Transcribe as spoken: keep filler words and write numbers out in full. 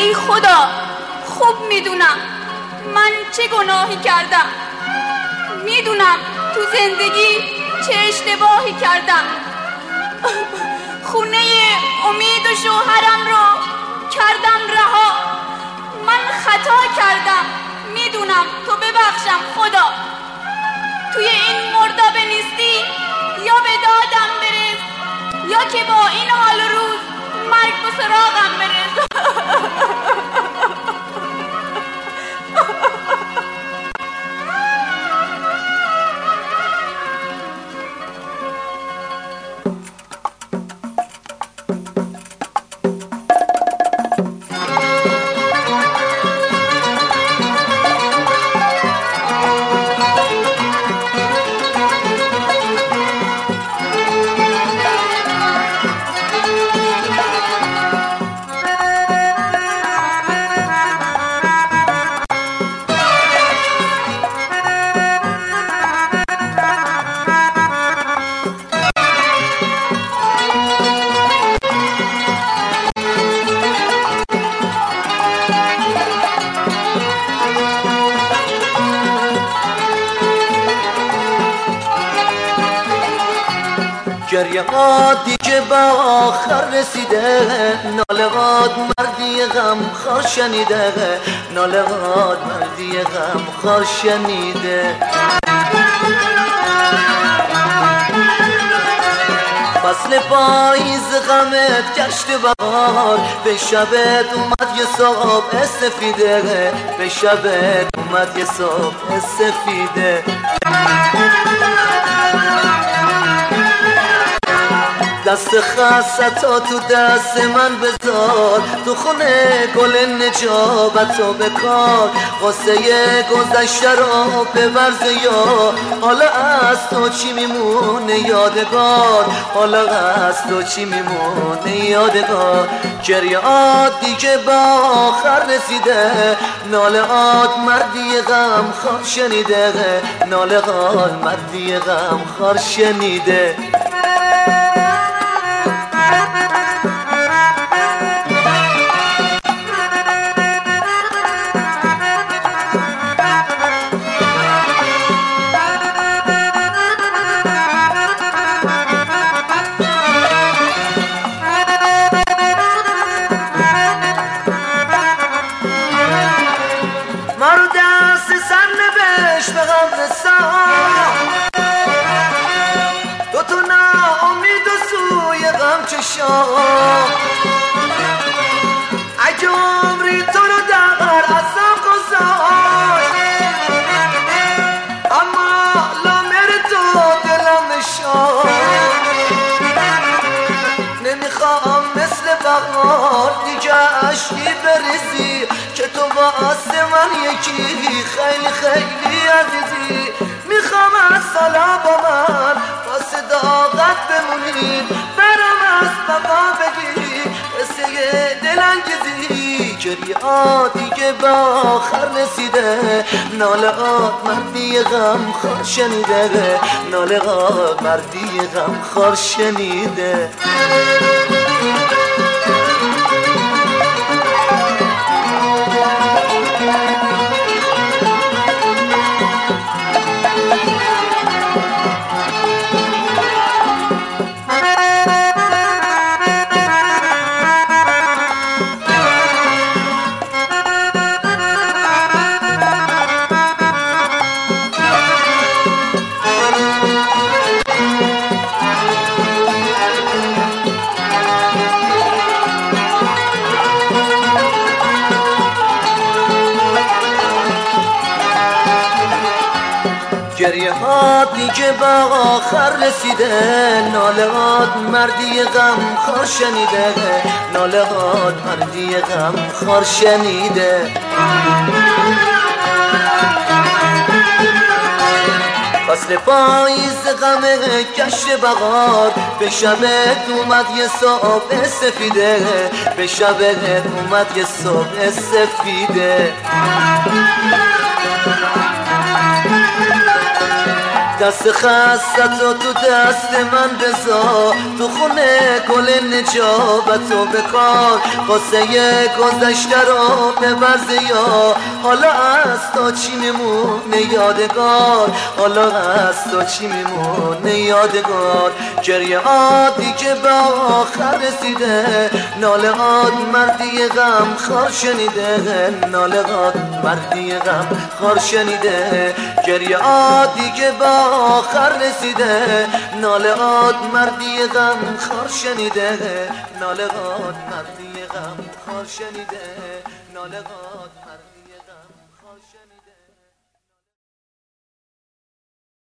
ای خدا خوب میدونم من چه گناهی کردم، میدونم تو زندگی چه اشتباهی کردم. خونه امید و شوهرم رو کردم رها. من خطا کردم، میدونم، تو ببخشم خدا. توی این مردابه نیستی یا به دادم برس یا که با این حال روز مرگ به سراغم برس. گریه‌هات دیگه به آخر رسیده، ناله‌هات مردی غمخوار شنیده، ناله‌هات مردی غمخوار شنیده. فصل پاییز غمت گشت بهار، به شبت اومد یه صبح سفیده، به شبت اومد یه صبح سفیده. دست خستتا تو دست من بذار، تو خونه گل نجابتو بکار، قصه گذشته رو ببرز یا حالا از تو چی میمونه یادگار، حالا از تو چی میمونه یادگار. گریه‌هات دیگه به آخر رسیده، ناله‌هات مردی غمخوار شنیده، ناله‌هات مردی غمخوار شنیده. مرو دست سر نوشت به قبرستان، تو تو ناامید و سوی غم چشان، اگه عمری تو رو در عذاب گذاشت، اما لامر تو دلم نشان. نمیخوام مثل بهار دیگه عشقی بریزی، که تو واسه من یکی خیلی خیلی عزیزی. میخوام از سالا با من واسه داغت بمونی، برام از بابا بگی قصه دلانگیزی. گریه‌هات دیگه به آخر رسیده، ناله‌هات مردی غمخوار شنیده، ناله‌هات مردی غمخوار شنیده. گریه‌هات دیگه به آخر رسیده، ناله‌هات مردی غمخوار شنیده، ناله‌هات مردی غمخوار شنیده. فصل پاییز غم گشت بهار، به شبت اومد یه صبح سفیده، به شبت اومد یه صبح سفیده. دست خستتو تو دست من بذار، تو خونه گل نجابتو بکار، قصه گذشته رو ببر زیاد، حالا از تو چی میمونه یادگار، حالا از تو چی میمونه یادگار. گریه ها دیگه به آخر رسیده، ناله ها مردی غم خار شنیده، ناله ها مردی غم خار شنیده. گریه ها دیگه به آخر رسیده، ناله ها مردی غم خار شنیده، ناله ها مردی غم خار شنیده، ناله ها مردی غم خار شنیده.